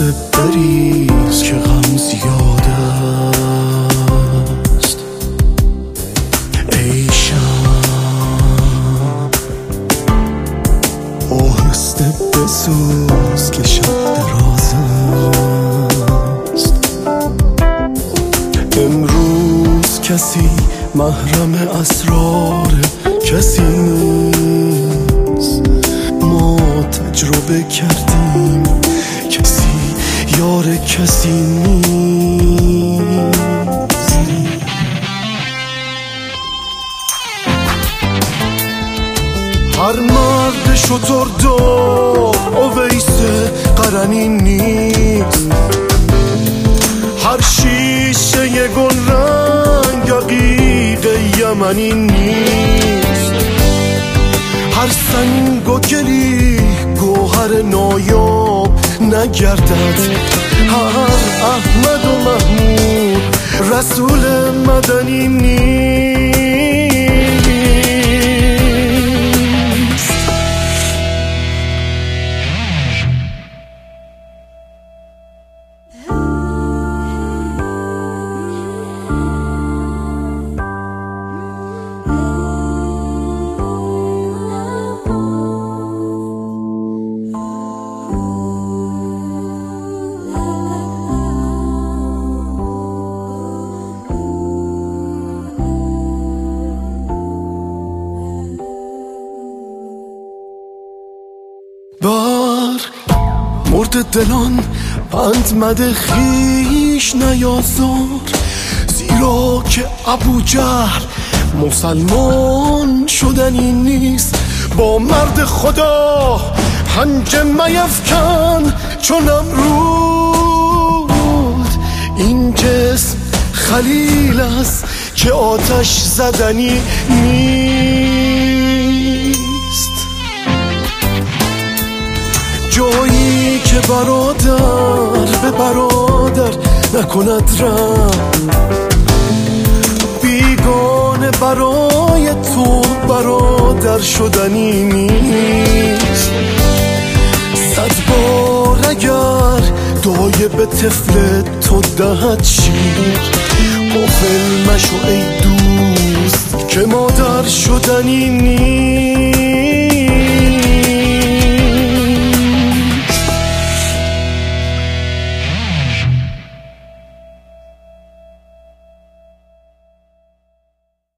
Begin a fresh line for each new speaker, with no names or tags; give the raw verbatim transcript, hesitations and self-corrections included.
دستت بریز که غم زیاد است. ای شب آهسته بسوز که شب دراز است. امروز کسی محرم اسرار کسی نیست. ما تجربه کردیم کسی یار کسی نیست. هر مرد شتردار اویس قرنی نیست. هر شیشه گل رنگ عقیق یمنی نیست. هر سنگ و گلی گوهر نایاب نگردد. هر احمد و محمود رسول مدنی نیست. بر مرد دلان پند مده خیش نیازار. زیرا که ابو جهل مسلمان شدنی نیست. با مرد خدا پنجه میفکن چون نمرود. این جسم خلیل است که آتش زدنی نیست. جایی که برادر به برادر نکند رحم. بیگانه برای تو برادر شدنی نیست. صد بار اگر دایه به طفل تو دهد شیر، غافل مشو ای دوست که مادر شدنی نیست.